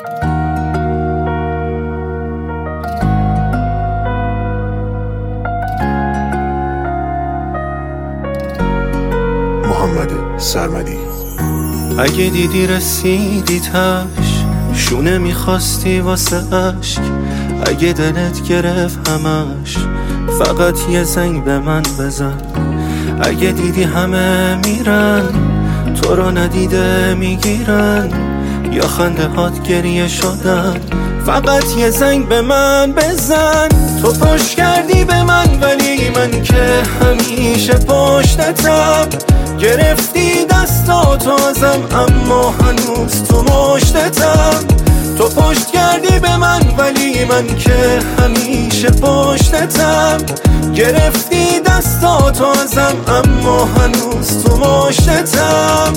محمد سرمدی. اگه دیدی رسیدی تاش، شونه میخواستی واسه عشق، اگه دلت گرفت همش، فقط یه زنگ به من بزن. اگه دیدی همه میرن، تو رو ندیده میگیرن، یا خنده هات گریه شدن، فقط یه زنگ به من بزن. تو پشت کردی به من ولی من که همیشه پشتتم، گرفتی دستاتو ازم اما هنوز تو مشتتم. تو پشت کردی به من ولی من که همیشه پشتتم، گرفتی دستاتو ازم اما هنوز تو مشتتم.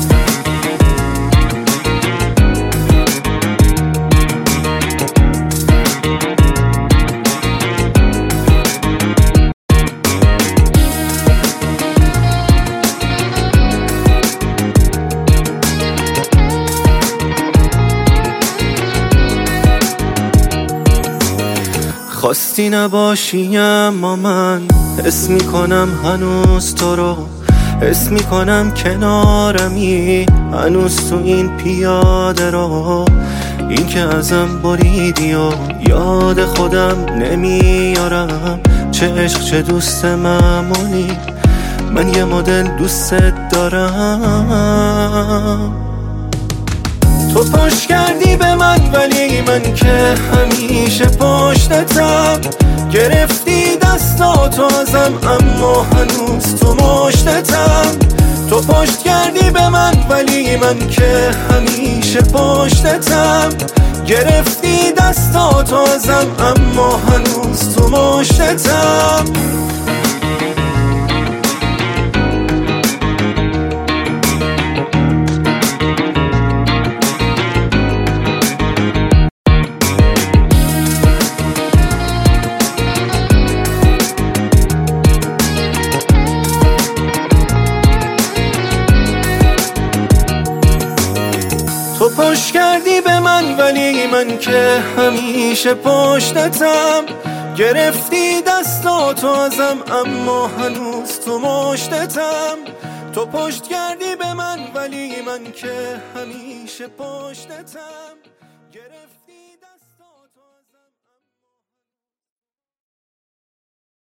خواستی نباشی اما من حس میکنم هنوز تو رو، حس میکنم کنارمی هنوز تو این پیاده رو. این که ازم بریدی و یاد خودم نمیارم، چه عشق چه دوست معمولی، من یه مدل دوست دارم. تو پشت کردی به من ولی من که همیشه پشتتم، گرفتی دستاتو ازم اما هنوز تو مشتتم. تو پشت کردی به من ولی من که همیشه پشتتم، گرفتی دستاتو ازم اما هنوز تو مشتتم. تو پشت کردی به من ولی من که همیشه پشتتم، گرفتی دستاتو ازم اما هنوز تو مشتتم. تو پشت کردی به من ولی من که همیشه پشتتم.